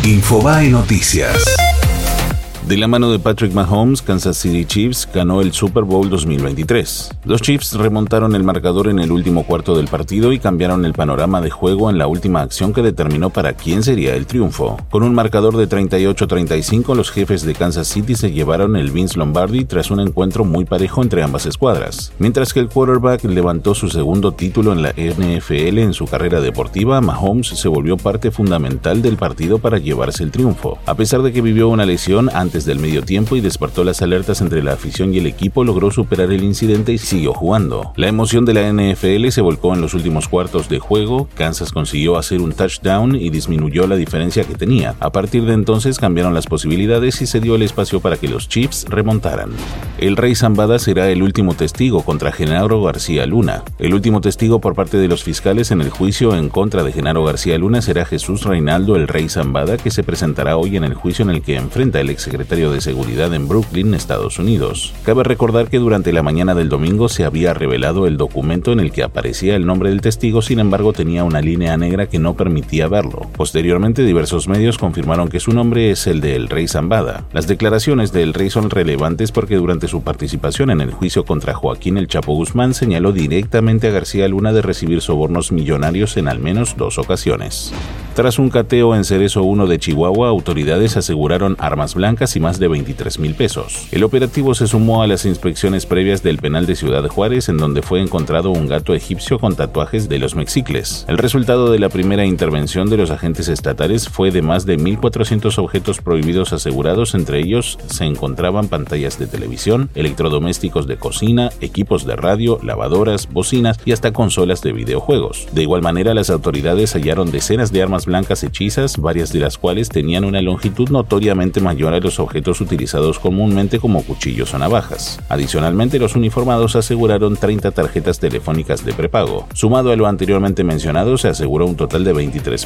Infobae Noticias. De la mano de Patrick Mahomes, Kansas City Chiefs ganó el Super Bowl 2023. Los Chiefs remontaron el marcador en el último cuarto del partido y cambiaron el panorama de juego en la última acción que determinó para quién sería el triunfo. Con un marcador de 38-35, los jefes de Kansas City se llevaron el Vince Lombardi tras un encuentro muy parejo entre ambas escuadras. Mientras que el quarterback levantó su segundo título en la NFL en su carrera deportiva, Mahomes se volvió parte fundamental del partido para llevarse el triunfo. A pesar de que vivió una lesión antes del medio tiempo y despertó las alertas entre la afición y el equipo, logró superar el incidente y siguió jugando. La emoción de la NFL se volcó en los últimos cuartos de juego. Kansas consiguió hacer un touchdown y disminuyó la diferencia que tenía. A partir de entonces cambiaron las posibilidades y se dio el espacio para que los Chiefs remontaran. El Rey Zambada será el último testigo contra Genaro García Luna. El último testigo por parte de los fiscales en el juicio en contra de Genaro García Luna será Jesús Reinaldo el Rey Zambada, que se presentará hoy en el juicio en el que enfrenta el exsecretario de Seguridad en Brooklyn, Estados Unidos. Cabe recordar que durante la mañana del domingo se había revelado el documento en el que aparecía el nombre del testigo, sin embargo tenía una línea negra que no permitía verlo. Posteriormente, diversos medios confirmaron que su nombre es el de El Rey Zambada. Las declaraciones de El Rey son relevantes porque durante su participación en el juicio contra Joaquín El Chapo Guzmán señaló directamente a García Luna de recibir sobornos millonarios en al menos 2 ocasiones. Tras un cateo en Cerezo 1 de Chihuahua, autoridades aseguraron armas blancas y más de 23,000 pesos. El operativo se sumó a las inspecciones previas del penal de Ciudad Juárez, en donde fue encontrado un gato egipcio con tatuajes de los mexicles. El resultado de la primera intervención de los agentes estatales fue de más de 1,400 objetos prohibidos asegurados. Entre ellos se encontraban pantallas de televisión, electrodomésticos de cocina, equipos de radio, lavadoras, bocinas y hasta consolas de videojuegos. De igual manera, las autoridades hallaron decenas de armas blancas hechizas, varias de las cuales tenían una longitud notoriamente mayor a los objetos utilizados comúnmente como cuchillos o navajas. Adicionalmente, los uniformados aseguraron 30 tarjetas telefónicas de prepago. Sumado a lo anteriormente mencionado, se aseguró un total de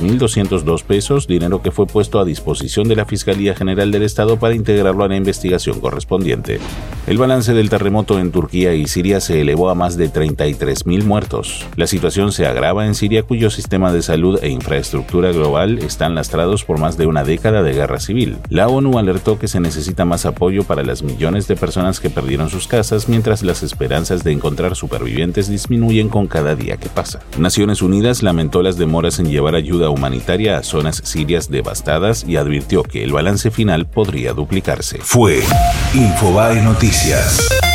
23,202 pesos, dinero que fue puesto a disposición de la Fiscalía General del Estado para integrarlo a la investigación correspondiente. El balance del terremoto en Turquía y Siria se elevó a más de 33,000 muertos. La situación se agrava en Siria, cuyo sistema de salud e infraestructura global están lastrados por más de una década de guerra civil. La ONU alertó que se necesita más apoyo para las millones de personas que perdieron sus casas, mientras las esperanzas de encontrar supervivientes disminuyen con cada día que pasa. Naciones Unidas lamentó las demoras en llevar ayuda humanitaria a zonas sirias devastadas y advirtió que el balance final podría duplicarse. Fue Infobae Noticias.